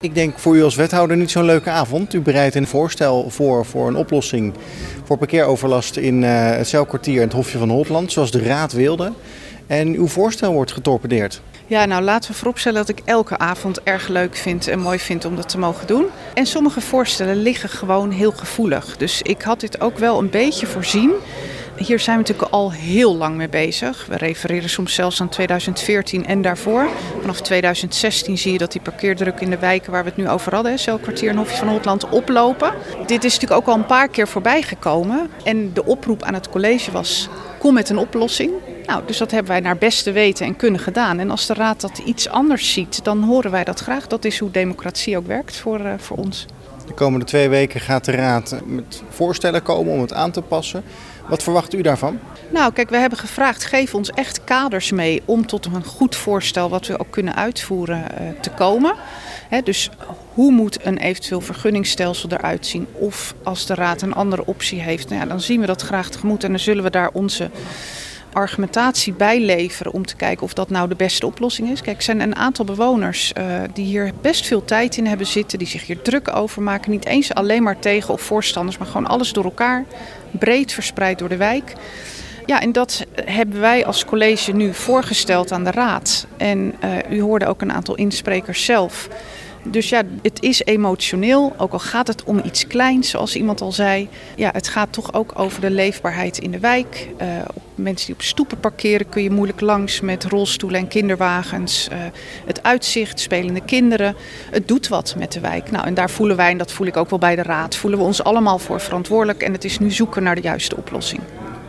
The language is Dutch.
Ik denk voor u als wethouder niet zo'n leuke avond. U bereidt een voorstel voor een oplossing voor parkeeroverlast in het Zijlkwartier en het Hofje van Holtland, zoals de Raad wilde. En uw voorstel wordt getorpedeerd. Ja, nou laten we vooropstellen dat ik elke avond erg leuk vind en mooi vind om dat te mogen doen. En sommige voorstellen liggen gewoon heel gevoelig. Dus ik had dit ook wel een beetje voorzien. Hier zijn we natuurlijk al heel lang mee bezig. We refereren soms zelfs aan 2014 en daarvoor. Vanaf 2016 zie je dat die parkeerdruk in de wijken waar we het nu over hadden, Zijlkwartier en Hofje van Holtland, oplopen. Dit is natuurlijk ook al een paar keer voorbij gekomen. En de oproep aan het college was: kom met een oplossing. Nou, dus dat hebben wij naar beste weten en kunnen gedaan. En als de Raad dat iets anders ziet, dan horen wij dat graag. Dat is hoe democratie ook werkt voor ons. De komende 2 weken gaat de Raad met voorstellen komen om het aan te passen. Wat verwacht u daarvan? Nou, kijk, we hebben gevraagd, geef ons echt kaders mee om tot een goed voorstel wat we ook kunnen uitvoeren te komen. Dus hoe moet een eventueel vergunningsstelsel eruit zien? Of als de Raad een andere optie heeft, nou ja, dan zien we dat graag tegemoet en dan zullen we daar onze argumentatie bij leveren om te kijken of dat nou de beste oplossing is. Kijk, er zijn een aantal bewoners die hier best veel tijd in hebben zitten, die zich hier druk over maken. Niet eens alleen maar tegen of voorstanders, maar gewoon alles door elkaar, breed verspreid door de wijk. Ja, en dat hebben wij als college nu voorgesteld aan de Raad. En u hoorde ook een aantal insprekers zelf. Dus ja, het is emotioneel, ook al gaat het om iets kleins, zoals iemand al zei. Ja, het gaat toch ook over de leefbaarheid in de wijk. Mensen die op stoepen parkeren kun je moeilijk langs met rolstoelen en kinderwagens. Het uitzicht, spelende kinderen. Het doet wat met de wijk. Nou, en daar voelen wij, en dat voel ik ook wel bij de Raad, voelen we ons allemaal voor verantwoordelijk. En het is nu zoeken naar de juiste oplossing.